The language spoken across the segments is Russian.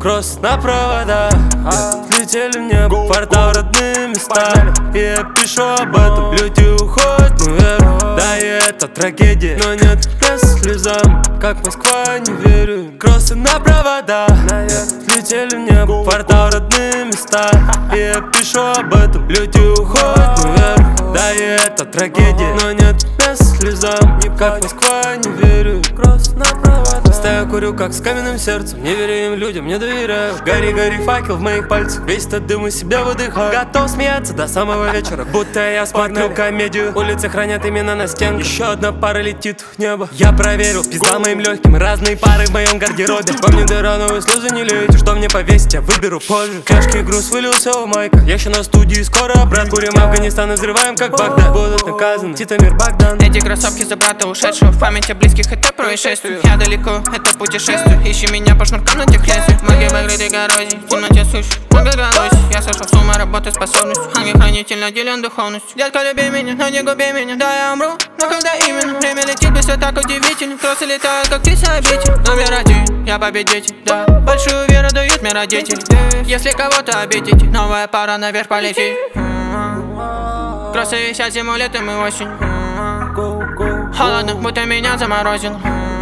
Кросс на провода, летели в небо, портал в родные места. И я пишу об этом, люди уходят наверх. Да, и это трагедия, но нет пресс слезам, как Москва, не верю. Кроссы на провода, летели в небо, портал в родные места. И я пишу об этом, люди уходят наверх. Да, и это трагедия, но нет пресс слезам, как Москва, не верю. Кросс на провода. Стою, курю, как с каменным сердцем, не верю им людям, не доверяю. Гори, гори, факел в моих пальцах, весь этот дым из себя выдыхаю. Готов смеяться до самого вечера, будто я смотрю комедию. Улицы хранят имена на стенках, еще одна пара летит в небо. Я проверил, пизда моим легким, разные пары в моем гардеробе. Помню, дыра, но вы слезы не лейте, что мне повесить, я выберу позже. Тяжкий груз вылился в майках, я еще на студии, скоро обратно. Курим Афганистан и взрываем, как Багдад. Будут наказаны, Титамир Богдан. Эти кроссовки за брата ушедшего, в памяти близких это происшествие. Я далеко, это путешествие, ищи меня по шнуркам на тех лезвиях. Маги в огрытой коррозии, в темноте сущ, многоголосий. Я сошел с ума, работоспособность, ангел-хранитель наделен духовностью. Детка, люби меня, но не губи меня, да я умру, но когда именно? Время летит, все так удивительно, кроссы летают, как птицы обитель. Номер один, я победитель, да, большую веру дают мне родители. Если кого-то обидите, новая пара наверх полетит. Кроссы висят зимой, летом и осенью. Холодно, будто меня заморозил.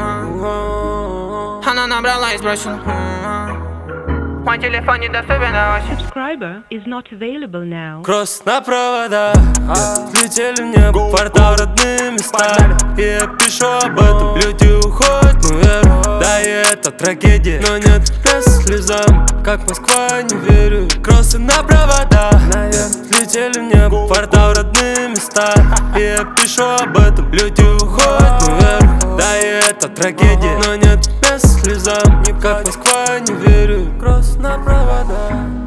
Она набрала и сбросила. Мой телефон недоступен на осень. Subscriber is not available now. Кросс на провода, летели в небо, портал в родные места. И я пишу об этом, люди уходят наверх. Да, и это трагедия, но нет пресс слезам, как Москва, не верю. Кроссы на провода, летели в небо, портал в родные места. И я пишу об этом, люди уходят наверх. Да, и это трагедия, но нет пресс слезам, как Москва, не верю. Кросс на провода.